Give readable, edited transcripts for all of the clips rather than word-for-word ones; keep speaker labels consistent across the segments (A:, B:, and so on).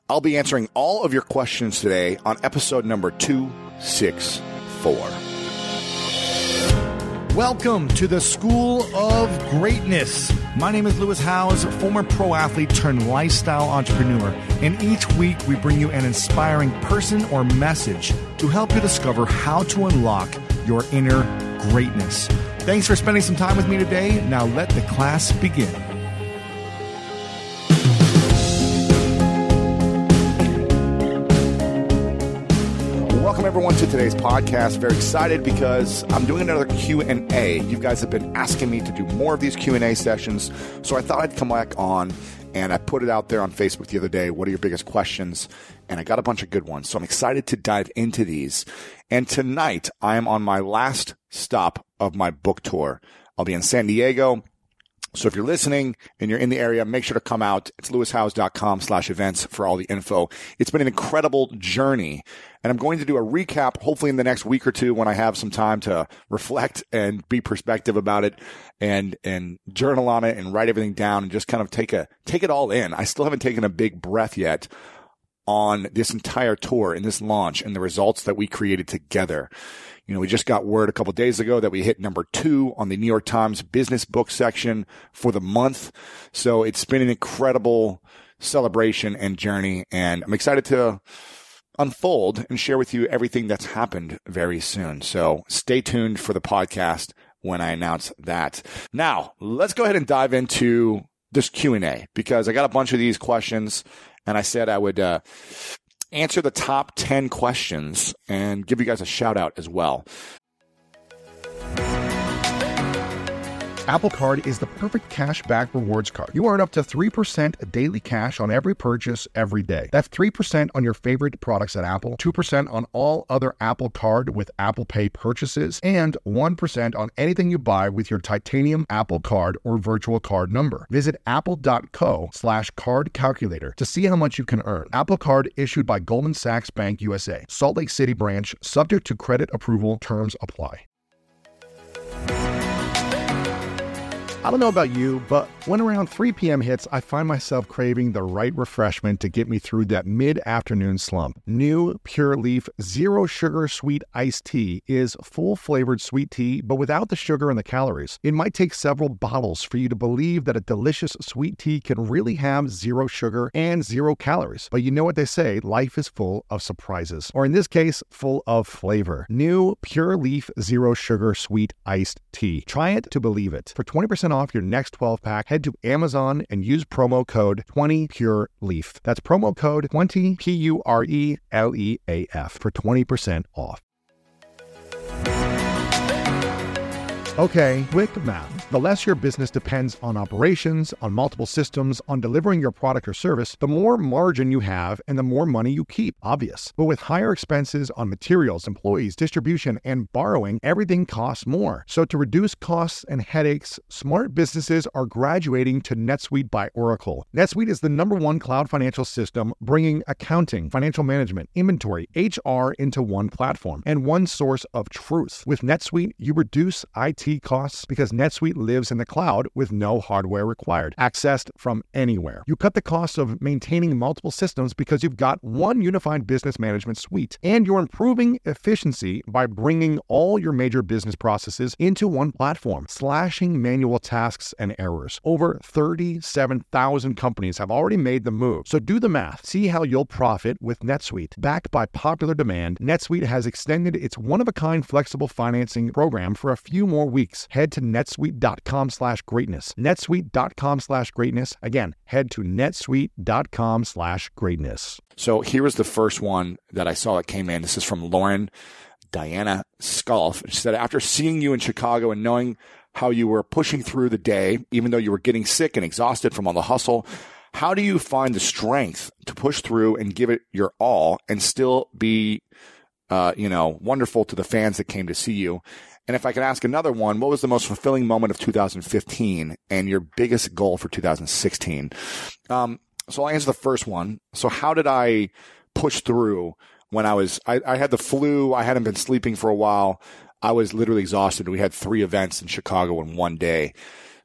A: I'll be answering all of your questions today on episode number 264.
B: Welcome to the School of Greatness. My name is Lewis Howes, former pro athlete turned lifestyle entrepreneur. And each week we bring you an inspiring person or message to help you discover how to unlock your inner greatness. Thanks for spending some time with me today. Now let the class begin.
A: Welcome everyone to today's podcast. Very excited because I'm doing another Q&A. You guys have been asking me to do more of these Q&A sessions, so I thought I'd come back on, and I put it out there on Facebook the other day. What are your biggest questions? And I got a bunch of good ones, so I'm excited to dive into these. And tonight, I am on my last stop of my book tour. I'll be in San Diego. So if you're listening and you're in the area, make sure to come out. It's lewishowes.com/events for all the info. It's been an incredible journey. And I'm going to do a recap, hopefully in the next week or two when I have some time to reflect and be perspective about it and journal on it and write everything down and just kind of take it all in. I still haven't taken a big breath yet on this entire tour and this launch and the results that we created together. You know, we just got word a couple of days ago that we hit number 2 on the New York Times business book section for the month. So it's been an incredible celebration and journey, and I'm excited to unfold and share with you everything that's happened very soon. So stay tuned for the podcast when I announce that. Now, let's go ahead and dive into this Q&A because I got a bunch of these questions, and I said I would answer the top 10 questions and give you guys a shout out as well.
C: Apple Card is the perfect cash back rewards card. You earn up to 3% daily cash on every purchase every day. That's 3% on your favorite products at Apple, 2% on all other Apple Card with Apple Pay purchases, and 1% on anything you buy with your titanium Apple Card or virtual card number. Visit apple.co/card calculator to see how much you can earn. Apple Card issued by Goldman Sachs Bank USA, Salt Lake City branch, subject to credit approval, terms apply. I don't know about you, but when around 3 p.m. hits, I find myself craving the right refreshment to get me through that mid-afternoon slump. New Pure Leaf Zero Sugar Sweet Iced Tea is full-flavored sweet tea, but without the sugar and the calories. It might take several bottles for you to believe that a delicious sweet tea can really have zero sugar and 0 calories. But you know what they say, life is full of surprises. Or in this case, full of flavor. New Pure Leaf Zero Sugar Sweet Iced Tea. Try it to believe it. For 20% off your next 12-pack, head to Amazon and use promo code 20PureLeaf. That's promo code 20 PURELEAF for 20% off. Okay, quick math. The less your business depends on operations, on multiple systems, on delivering your product or service, the more margin you have and the more money you keep. Obvious. But with higher expenses on materials, employees, distribution, and borrowing, everything costs more. So to reduce costs and headaches, smart businesses are graduating to NetSuite by Oracle. NetSuite is the #1 cloud financial system, bringing accounting, financial management, inventory, HR into one platform and one source of truth. With NetSuite, you reduce IT costs because NetSuite lives in the cloud with no hardware required, accessed from anywhere. You cut the cost of maintaining multiple systems because you've got one unified business management suite, and you're improving efficiency by bringing all your major business processes into one platform, slashing manual tasks and errors. Over 37,000 companies have already made the move. So do the math. See how you'll profit with NetSuite. Backed by popular demand, NetSuite has extended its one-of-a-kind flexible financing program for a few more weeks. Head to netsuite.com/greatness. netsuite.com/greatness. Again, head to netsuite.com/greatness.
A: So here was the first one that I saw that came in. This is from Lauren Diana Sculf. She said, after seeing you in Chicago and knowing how you were pushing through the day, even though you were getting sick and exhausted from all the hustle, how do you find the strength to push through and give it your all and still be, wonderful to the fans that came to see you? And if I could ask another one, what was the most fulfilling moment of 2015 and your biggest goal for 2016? So I'll answer the first one. So how did I push through when I had the flu? I hadn't been sleeping for a while. I was literally exhausted. We had 3 events in Chicago in one day.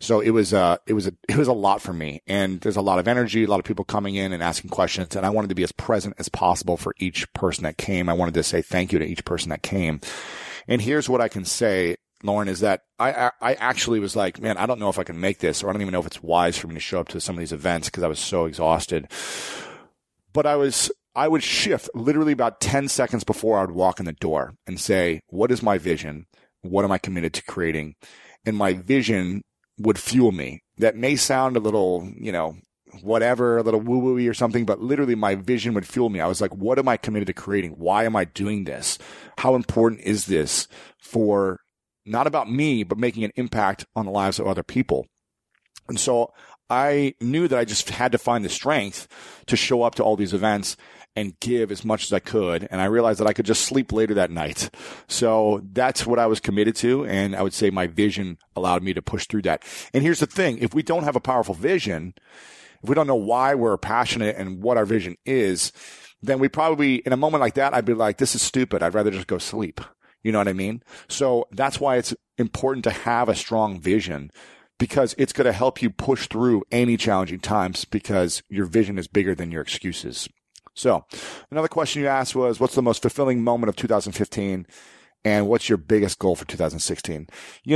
A: So it was a lot for me, and there's a lot of energy, a lot of people coming in and asking questions, and I wanted to be as present as possible for each person that came. I wanted to say thank you to each person that came. And here's what I can say, Lauren, is that I actually was like, man, I don't know if I can make this, or I don't even know if it's wise for me to show up to some of these events because I was so exhausted. But I would shift literally about 10 seconds before I would walk in the door and say, what is my vision? What am I committed to creating? And my vision would fuel me. That may sound a little, whatever, a little woo-woo-y or something, but literally my vision would fuel me. I was like, what am I committed to creating? Why am I doing this? How important is this for not about me, but making an impact on the lives of other people? And so I knew that I just had to find the strength to show up to all these events and give as much as I could. And I realized that I could just sleep later that night. So that's what I was committed to. And I would say my vision allowed me to push through that. And here's the thing. If we don't have a powerful vision, if we don't know why we're passionate and what our vision is, then we probably, in a moment like that, I'd be like, this is stupid. I'd rather just go sleep. You know what I mean? So that's why it's important to have a strong vision, because it's going to help you push through any challenging times because your vision is bigger than your excuses. So another question you asked was, what's the most fulfilling moment of 2015? And what's your biggest goal for 2016?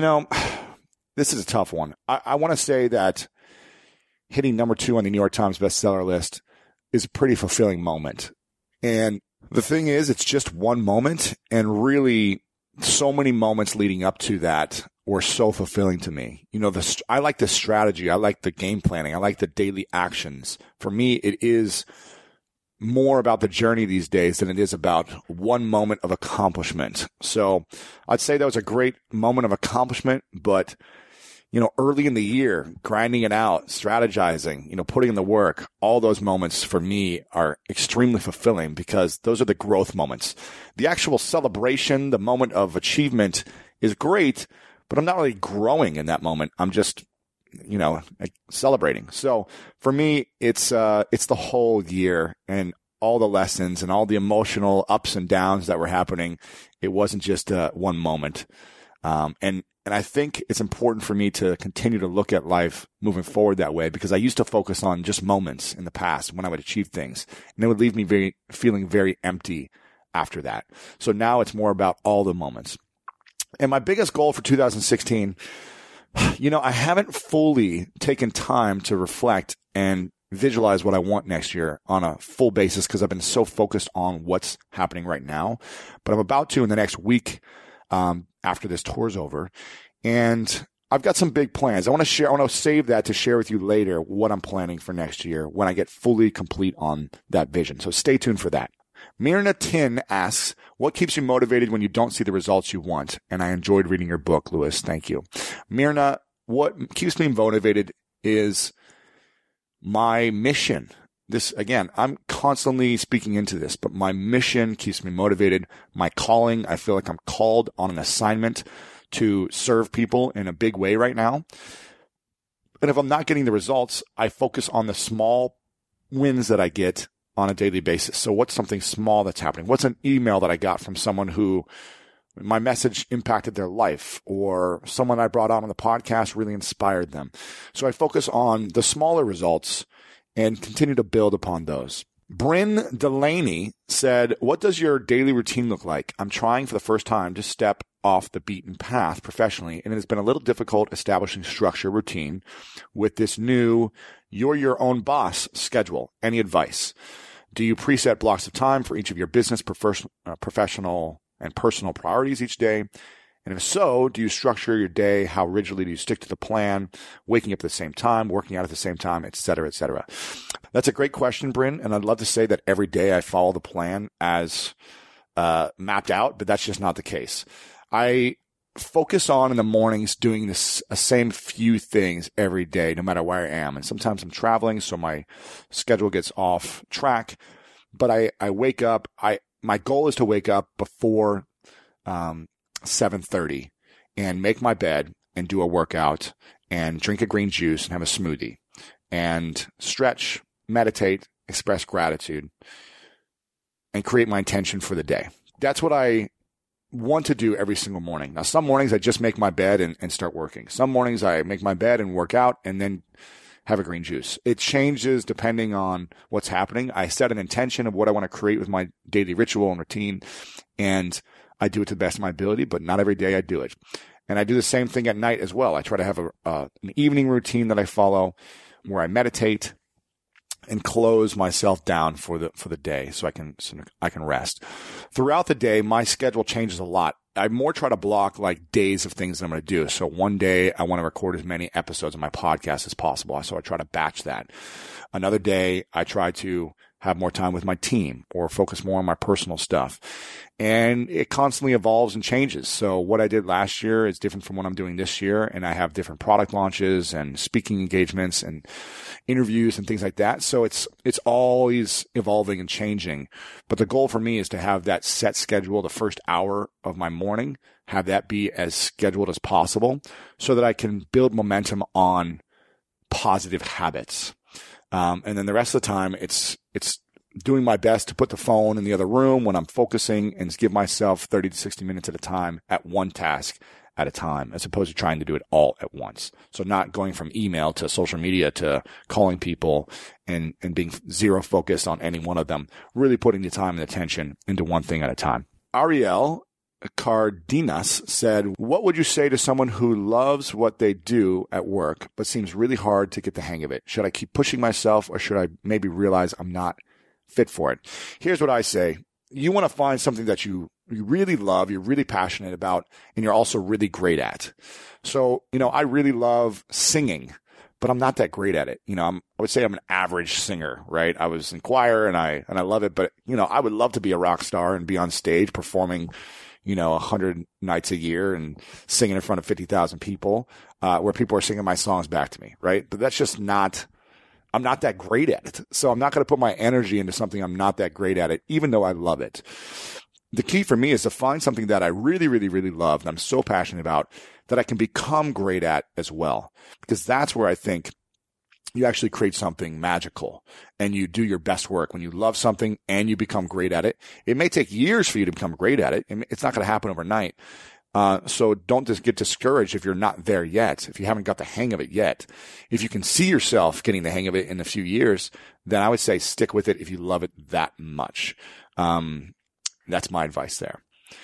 A: This is a tough one. I want to say that hitting number 2 on the New York Times bestseller list is a pretty fulfilling moment. And the thing is, it's just one moment, and really so many moments leading up to that were so fulfilling to me. I like the strategy. I like the game planning. I like the daily actions. For me, it is more about the journey these days than it is about one moment of accomplishment. So I'd say that was a great moment of accomplishment, but early in the year, grinding it out, strategizing, putting in the work, all those moments for me are extremely fulfilling because those are the growth moments. The actual celebration, the moment of achievement is great, but I'm not really growing in that moment. I'm just, celebrating. So for me, it's the whole year and all the lessons and all the emotional ups and downs that were happening. It wasn't just one moment. And I think it's important for me to continue to look at life moving forward that way, because I used to focus on just moments in the past when I would achieve things, and it would leave me feeling very empty after that. So now it's more about all the moments. And my biggest goal for 2016, I haven't fully taken time to reflect and visualize what I want next year on a full basis because I've been so focused on what's happening right now. But I'm about to in the next week, after this tour's over. And I've got some big plans. I want to save that to share with you later what I'm planning for next year when I get fully complete on that vision. So stay tuned for that. Myrna Tin asks, what keeps you motivated when you don't see the results you want? And I enjoyed reading your book, Lewis. Thank you. Myrna, what keeps me motivated is my mission. This, again, I'm constantly speaking into this, but my mission keeps me motivated. My calling, I feel like I'm called on an assignment to serve people in a big way right now. And if I'm not getting the results, I focus on the small wins that I get on a daily basis. So what's something small that's happening? What's an email that I got from someone who my message impacted their life, or someone I brought on the podcast really inspired them? So I focus on the smaller results and continue to build upon those. Bryn Delaney said, what does your daily routine look like? I'm trying for the first time to step off the beaten path professionally, and it has been a little difficult establishing structure routine with this new you're your own boss schedule. Any advice? Do you preset blocks of time for each of your business, professional, and personal priorities each day? And if so, do you structure your day? How rigidly do you stick to the plan? Waking up at the same time, working out at the same time, et cetera, et cetera. That's a great question, Bryn. And I'd love to say that every day I follow the plan as mapped out, but that's just not the case. I focus on in the mornings doing this same few things every day, no matter where I am. And sometimes I'm traveling, so my schedule gets off track. But I wake up. My goal is to wake up before 7:30 and make my bed and do a workout and drink a green juice and have a smoothie and stretch, meditate, express gratitude, and create my intention for the day. That's what I want to do every single morning. Now, some mornings I just make my bed and start working. Some mornings I make my bed and work out and then have a green juice. It changes depending on what's happening. I set an intention of what I want to create with my daily ritual and routine, and I do it to the best of my ability, but not every day I do it. And I do the same thing at night as well. I try to have an evening routine that I follow where I meditate and close myself down for the day so I can rest. Throughout the day, my schedule changes a lot. I more try to block like days of things that I'm going to do. So one day I want to record as many episodes of my podcast as possible. So I try to batch that. Another day I try to have more time with my team or focus more on my personal stuff. And it constantly evolves and changes. So what I did last year is different from what I'm doing this year. And I have different product launches and speaking engagements and interviews and things like that. So it's always evolving and changing. But the goal for me is to have that set schedule, the first hour of my morning, have that be as scheduled as possible so that I can build momentum on positive habits. And then the rest of the time, it's doing my best to put the phone in the other room when I'm focusing and give myself 30 to 60 minutes at a time at one task at a time, as opposed to trying to do it all at once. So not going from email to social media to calling people and being zero focused on any one of them, really putting the time and attention into one thing at a time. Ariel Cardenas said, what would you say to someone who loves what they do at work, but seems really hard to get the hang of it? Should I keep pushing myself, or should I maybe realize I'm not fit for it? Here's what I say. You want to find something that you really love, you're really passionate about, and you're also really great at. So, I really love singing, but I'm not that great at it. I would say I'm an average singer, right? I was in choir and I love it, but I would love to be a rock star and be on stage performing 100 nights a year and singing in front of 50,000 people, where people are singing my songs back to me, right? But that's just I'm not that great at it. So I'm not going to put my energy into something I'm not that great at it, even though I love it. The key for me is to find something that I really, really, really love and I'm so passionate about that I can become great at as well. Because that's where I think you actually create something magical and you do your best work. When you love something and you become great at it, it may take years for you to become great at it. It's not going to happen overnight. So don't just get discouraged if you're not there yet, if you haven't got the hang of it yet. If you can see yourself getting the hang of it in a few years, then I would say stick with it if you love it that much. That's my advice there.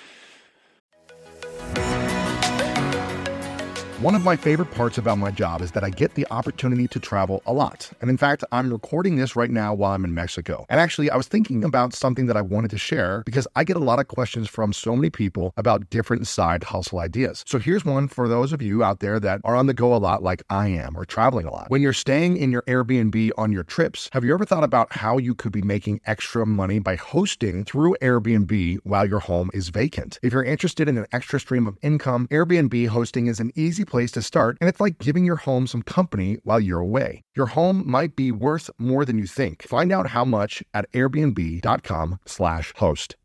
C: One of my favorite parts about my job is that I get the opportunity to travel a lot. And in fact, I'm recording this right now while I'm in Mexico. And actually, I was thinking about something that I wanted to share because I get a lot of questions from so many people about different side hustle ideas. So here's one for those of you out there that are on the go a lot like I am, or traveling a lot. When you're staying in your Airbnb on your trips, have you ever thought about how you could be making extra money by hosting through Airbnb while your home is vacant? If you're interested in an extra stream of income, Airbnb hosting is an easy place to start, and it's like giving your home some company while you're away. Your home might be worth more than you think. Find out how much at airbnb.com/host.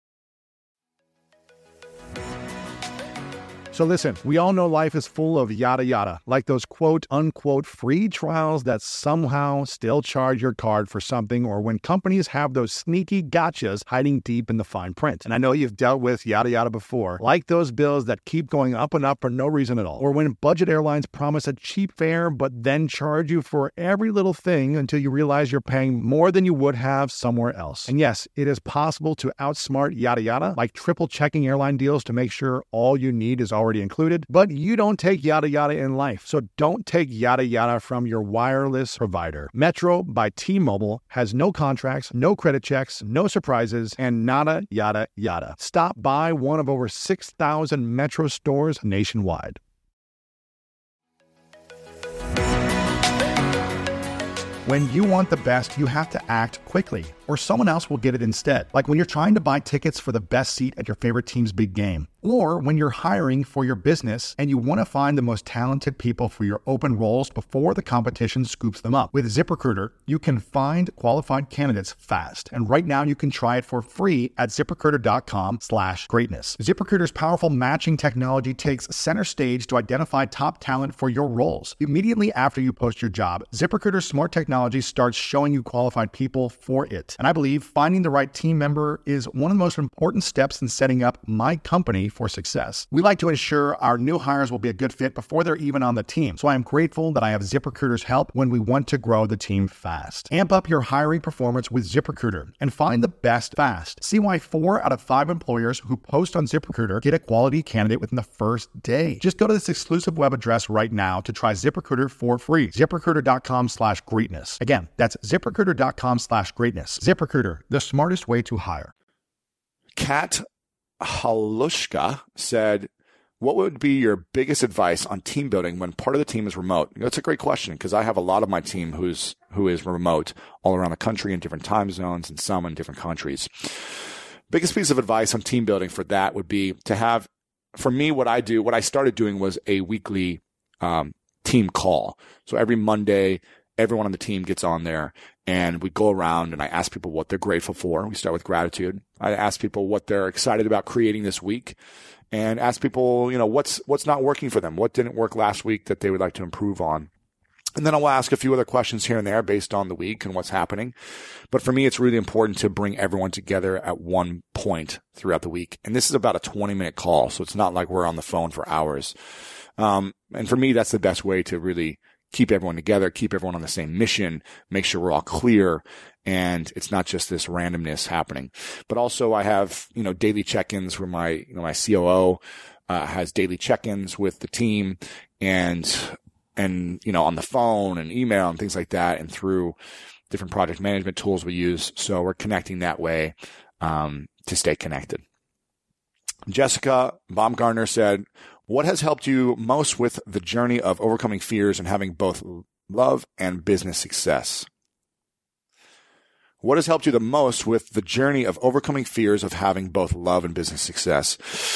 C: So listen, we all know life is full of yada yada, like those quote unquote free trials that somehow still charge your card for something, or when companies have those sneaky gotchas hiding deep in the fine print. And I know you've dealt with yada yada before, like those bills that keep going up and up for no reason at all, or when budget airlines promise a cheap fare but then charge you for every little thing until you realize you're paying more than you would have somewhere else. And yes, it is possible to outsmart yada yada, like triple checking airline deals to make sure all you need is already included, but you don't take yada yada in life. So don't take yada yada from your wireless provider. Metro by T-Mobile has no contracts, no credit checks, no surprises, and nada yada yada. Stop by one of over 6,000 Metro stores nationwide. When you want the best, you have to act quickly, or someone else will get it instead. Like when you're trying to buy tickets for the best seat at your favorite team's big game. Or when you're hiring for your business and you want to find the most talented people for your open roles before the competition scoops them up. With ZipRecruiter, you can find qualified candidates fast. And right now you can try it for free at ZipRecruiter.com/greatness. ZipRecruiter's powerful matching technology takes center stage to identify top talent for your roles. Immediately after you post your job, ZipRecruiter's smart technology starts showing you qualified people for it. And I believe finding the right team member is one of the most important steps in setting up my company for success. We like to ensure our new hires will be a good fit before they're even on the team. So I am grateful that I have ZipRecruiter's help when we want to grow the team fast. Amp up your hiring performance with ZipRecruiter and find the best fast. See why 4 out of 5 employers who post on ZipRecruiter get a quality candidate within the first day. Just go to this exclusive web address right now to try ZipRecruiter for free. ZipRecruiter.com/greatness. Again, that's ZipRecruiter.com/greatness. ZipRecruiter, the smartest way to hire.
A: Kat Halushka said, what would be your biggest advice on team building when part of the team is remote? That's a great question because I have a lot of my team who is remote all around the country in different time zones and some in different countries. Biggest piece of advice on team building for that would be to have, for me, what I started doing was a weekly team call. So every Monday, everyone on the team gets on there and we go around and I ask people what they're grateful for. We start with gratitude. I ask people what they're excited about creating this week and ask people, what's not working for them? What didn't work last week that they would like to improve on? And then I'll ask a few other questions here and there based on the week and what's happening. But for me, it's really important to bring everyone together at one point throughout the week. And this is about a 20-minute call. So it's not like we're on the phone for hours. And for me, that's the best way to really keep everyone together, keep everyone on the same mission, make sure we're all clear, and it's not just this randomness happening. But also I have, daily check-ins where my COO has daily check-ins with the team and on the phone and email and things like that and through different project management tools we use. So we're connecting that way to stay connected. Jessica Baumgartner said, what has helped you most with the journey of overcoming fears and having both love and business success? What has helped you the most with the journey of overcoming fears of having both love and business success?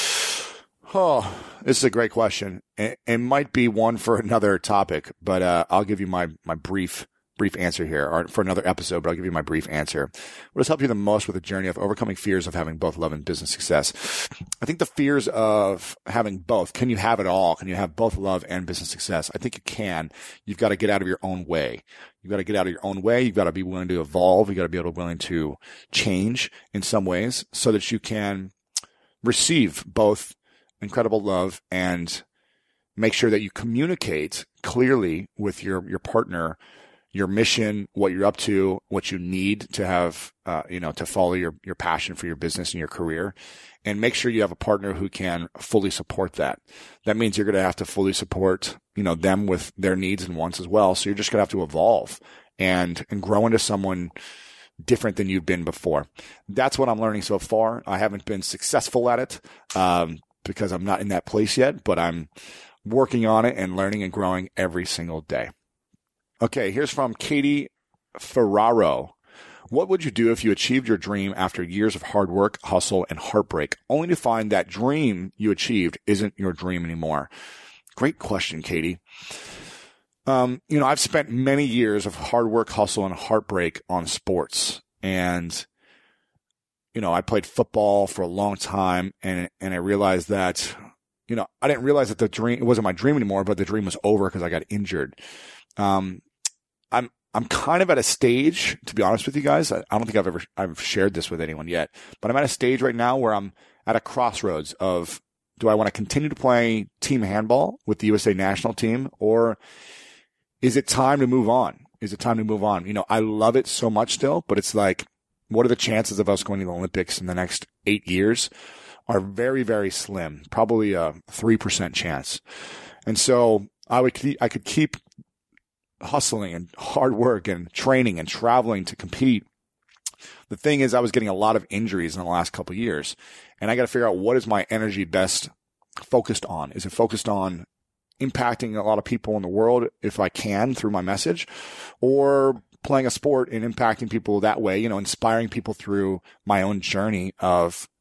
A: Oh, this is a great question. It might be one for another topic, but I'll give you my brief answer here, or for another episode, but I'll give you my brief answer. What has helped you the most with the journey of overcoming fears of having both love and business success? I think the fears of having both. Can you have it all? Can you have both love and business success? I think you can. You've got to get out of your own way. You've got to get out of your own way. You've got to be willing to evolve. You've got to be willing to change in some ways so that you can receive both incredible love and make sure that you communicate clearly with your partner your mission, what you're up to, what you need to have, to follow your passion for your business and your career, and make sure you have a partner who can fully support that. That means you're going to have to fully support, them with their needs and wants as well. So you're just going to have to evolve and grow into someone different than you've been before. That's what I'm learning so far. I haven't been successful at it, because I'm not in that place yet, but I'm working on it and learning and growing every single day. Okay, here's from Katie Ferraro. What would you do if you achieved your dream after years of hard work, hustle, and heartbreak, only to find that dream you achieved isn't your dream anymore? Great question, Katie. I've spent many years of hard work, hustle, and heartbreak on sports. And, I played football for a long time and I realized that, I didn't realize that it wasn't my dream anymore, but the dream was over because I got injured. I'm kind of at a stage, to be honest with you guys. I don't think I've shared this with anyone yet, but I'm at a stage right now where I'm at a crossroads of, do I want to continue to play team handball with the USA national team, or is it time to move on? I love it so much still, but it's like, what are the chances of us going to the Olympics in the next 8 years? Are very, very slim, probably a 3% chance. And so I could keep hustling and hard work and training and traveling to compete. The thing is, I was getting a lot of injuries in the last couple of years, and I got to figure out, what is my energy best focused on? Is it focused on impacting a lot of people in the world if I can through my message, or playing a sport and impacting people that way, inspiring people through my own journey of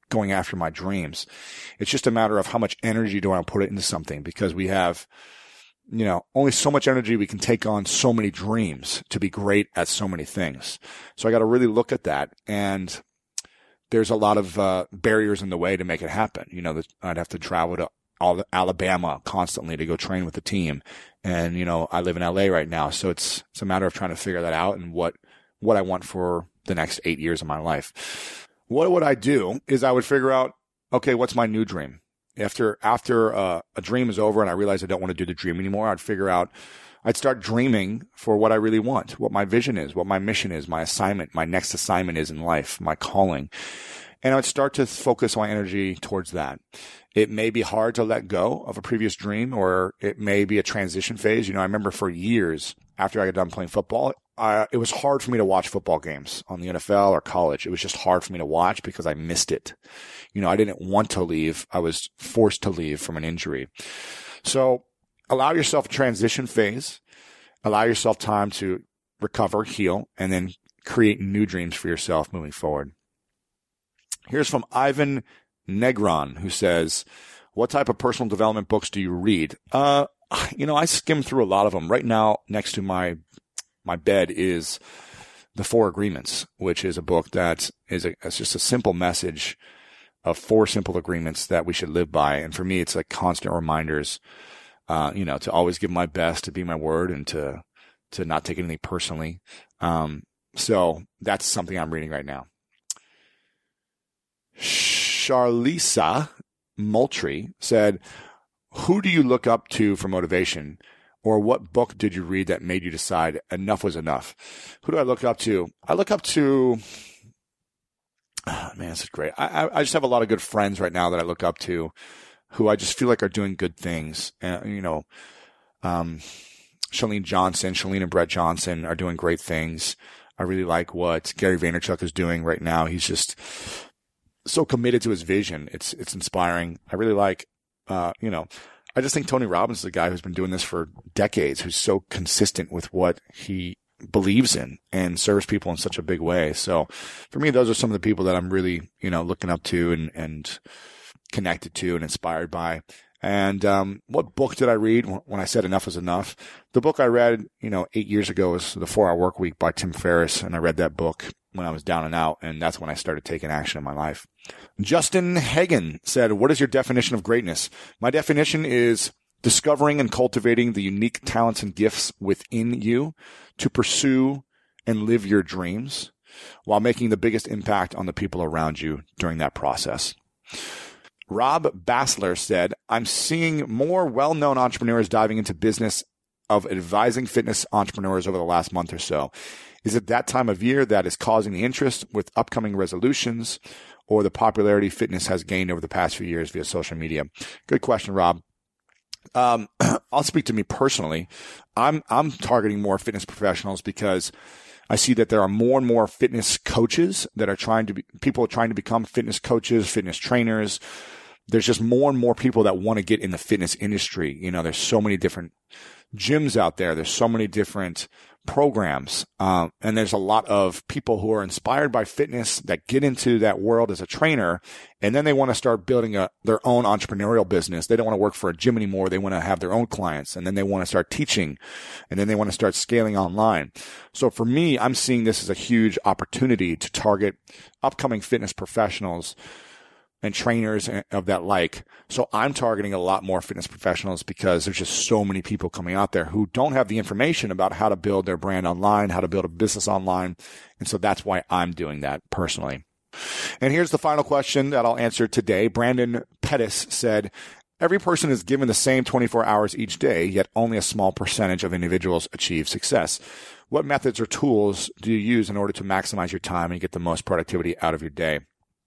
A: going after my dreams. It's just a matter of how much energy do I want to put it into something, because we have, only so much energy we can take on so many dreams to be great at so many things. So I got to really look at that. And there's a lot of barriers in the way to make it happen. I'd have to travel to Alabama constantly to go train with the team. And, I live in LA right now. So it's a matter of trying to figure that out and what I want for the next 8 years of my life. What would I do is I would figure out, okay, what's my new dream? After a dream is over and I realize I don't want to do the dream anymore, I'd start dreaming for what I really want, what my vision is, what my mission is, my assignment, my next assignment is in life, my calling. And I would start to focus my energy towards that. It may be hard to let go of a previous dream, or it may be a transition phase. I remember for years after I got done playing football, it was hard for me to watch football games on the NFL or college. It was just hard for me to watch because I missed it. I didn't want to leave. I was forced to leave from an injury. So allow yourself a transition phase, allow yourself time to recover, heal, and then create new dreams for yourself moving forward. Here's from Ivan Negron, who says, what type of personal development books do you read? I skim through a lot of them. Right now, next to my bed is The 4 Agreements, which is a book that it's just a simple message of 4 simple agreements that we should live by. And for me, it's like constant reminders, to always give my best, to be my word, and to not take anything personally. So that's something I'm reading right now. Charlisa Moultrie said, who do you look up to for motivation? Or what book did you read that made you decide enough was enough? Who do I look up to? I look up to, man, this is great. I just have a lot of good friends right now that I look up to who I just feel like are doing good things. Chalene and Brett Johnson are doing great things. I really like what Gary Vaynerchuk is doing right now. He's just so committed to his vision. It's inspiring. I really like, I just think Tony Robbins is a guy who's been doing this for decades, who's so consistent with what he believes in and serves people in such a big way. So for me, those are some of the people that I'm really, looking up to and connected to and inspired by. And what book did I read when I said enough is enough? The book I read, 8 years ago was The 4 Hour Workweek by Tim Ferriss. And I read that book when I was down and out. And that's when I started taking action in my life. Justin Hagen said, what is your definition of greatness? My definition is discovering and cultivating the unique talents and gifts within you to pursue and live your dreams while making the biggest impact on the people around you during that process. Rob Bassler said, I'm seeing more well-known entrepreneurs diving into business of advising fitness entrepreneurs over the last month or so. Is it that time of year that is causing the interest with upcoming resolutions, or the popularity fitness has gained over the past few years via social media? Good question, Rob. I'll speak to me personally. I'm targeting more fitness professionals because I see that there are more and more fitness coaches that are people are trying to become fitness coaches, fitness trainers. There's just more and more people that want to get in the fitness industry. There's so many different gyms out there. There's so many different programs. And there's a lot of people who are inspired by fitness that get into that world as a trainer. And then they want to start building their own entrepreneurial business. They don't want to work for a gym anymore. They want to have their own clients. And then they want to start teaching. And then they want to start scaling online. So for me, I'm seeing this as a huge opportunity to target upcoming fitness professionals and trainers of that like. So I'm targeting a lot more fitness professionals because there's just so many people coming out there who don't have the information about how to build their brand online, how to build a business online. And so that's why I'm doing that personally. And here's the final question that I'll answer today. Brandon Pettis said, every person is given the same 24 hours each day, yet only a small percentage of individuals achieve success. What methods or tools do you use in order to maximize your time and get the most productivity out of your day?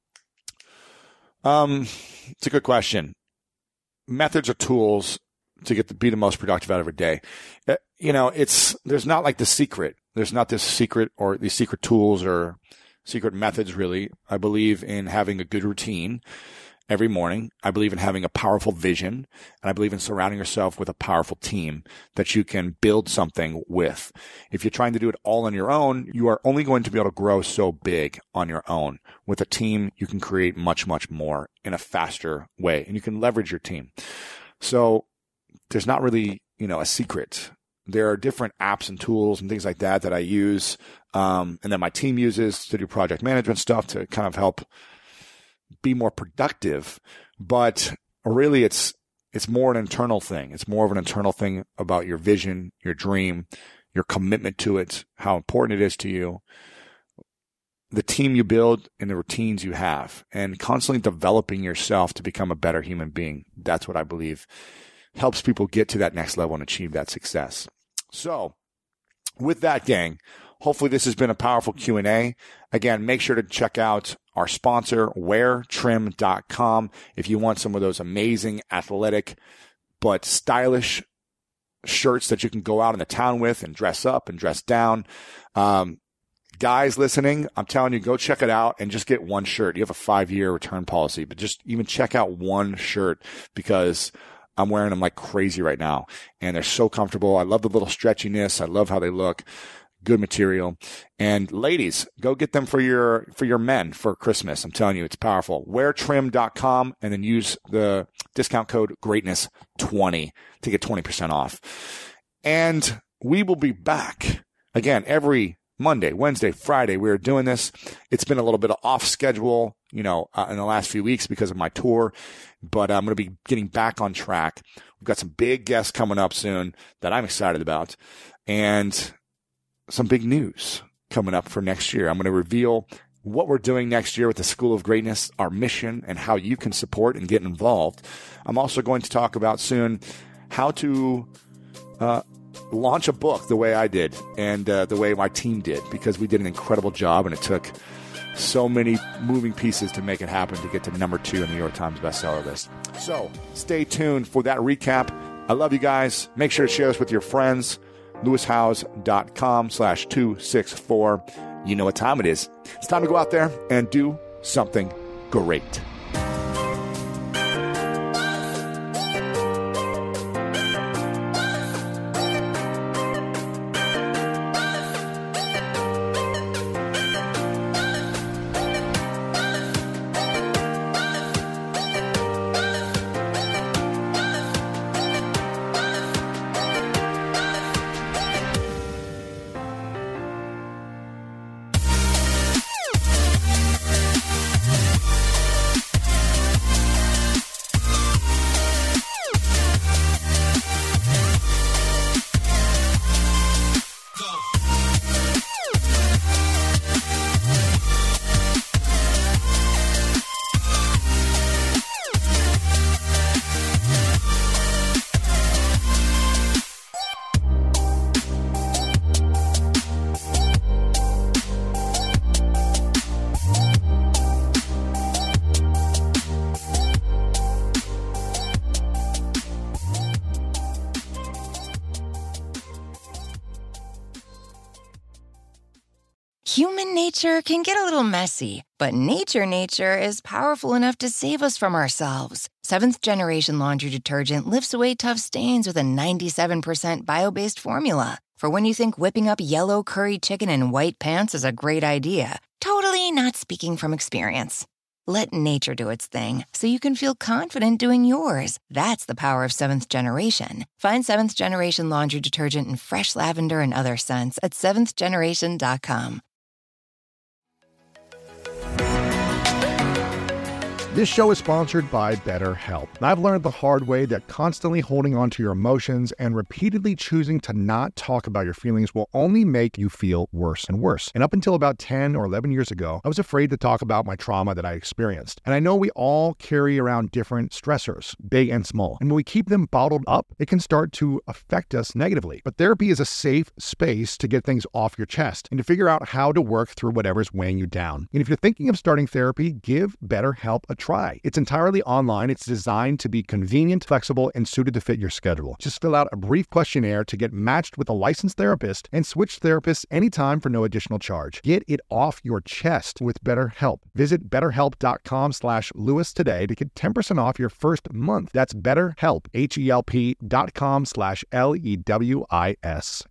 A: It's a good question. Methods or tools to be the most productive out of your day. There's not like the secret. There's not this secret or these secret tools or secret methods really. I believe in having a good routine every morning. I believe in having a powerful vision, and I believe in surrounding yourself with a powerful team that you can build something with. If you're trying to do it all on your own, you are only going to be able to grow so big on your own. With a team, you can create much, much more in a faster way, and you can leverage your team. So there's not really, a secret. There are different apps and tools and things like that I use, and that my team uses to do project management stuff to kind of help be more productive. But really, it's more an internal thing. It's more of an internal thing about your vision, your dream, your commitment to it, how important it is to you, the team you build, and the routines you have, and constantly developing yourself to become a better human being. That's what I believe helps people get to that next level and achieve that success. So with that, gang, hopefully this has been a powerful Q&A. Again, make sure to check out our sponsor, weartrim.com, if you want some of those amazing athletic but stylish shirts that you can go out in the town with and dress up and dress down. Guys listening, I'm telling you, go check it out and just get one shirt. You have a 5-year return policy, but just even check out one shirt, because I'm wearing them like crazy right now, and they're so comfortable. I love the little stretchiness. I love how they look. Good material. And ladies, go get them for your men for Christmas. I'm telling you, it's powerful. Weartrim.com, and then use the discount code GREATNESS20 to get 20% off. And we will be back again every Monday, Wednesday, Friday. We're doing this. It's been a little bit of off schedule, in the last few weeks because of my tour, but I'm going to be getting back on track. We've got some big guests coming up soon that I'm excited about, and some big news coming up for next year. I'm going to reveal what we're doing next year with the School of Greatness, our mission, and how you can support and get involved. I'm also going to talk about soon how to launch a book the way I did and the way my team did, because we did an incredible job, and it took so many moving pieces to make it happen to get to number 2 in the New York Times bestseller list. So stay tuned for that recap. I love you guys. Make sure to share this with your friends. LewisHowes.com/264. You know what time it is. It's time to go out there and do something great.
D: Human nature can get a little messy, but nature is powerful enough to save us from ourselves. Seventh Generation Laundry Detergent lifts away tough stains with a 97% bio-based formula. For when you think whipping up yellow curry chicken in white pants is a great idea. Totally not speaking from experience. Let nature do its thing so you can feel confident doing yours. That's the power of Seventh Generation. Find Seventh Generation Laundry Detergent in fresh lavender and other scents at seventhgeneration.com.
C: This show is sponsored by BetterHelp. And I've learned the hard way that constantly holding on to your emotions and repeatedly choosing to not talk about your feelings will only make you feel worse and worse. And up until about 10 or 11 years ago, I was afraid to talk about my trauma that I experienced. And I know we all carry around different stressors, big and small. And when we keep them bottled up, it can start to affect us negatively. But therapy is a safe space to get things off your chest and to figure out how to work through whatever's weighing you down. And if you're thinking of starting therapy, give BetterHelp a try. try. It's entirely online. It's designed to be convenient, flexible, and suited to fit your schedule. Just fill out a brief questionnaire to get matched with a licensed therapist and switch therapists anytime for no additional charge. Get it off your chest with BetterHelp. Visit BetterHelp.com/Lewis today to get 10% off your first month. That's BetterHelp, HELP.com/LEWIS.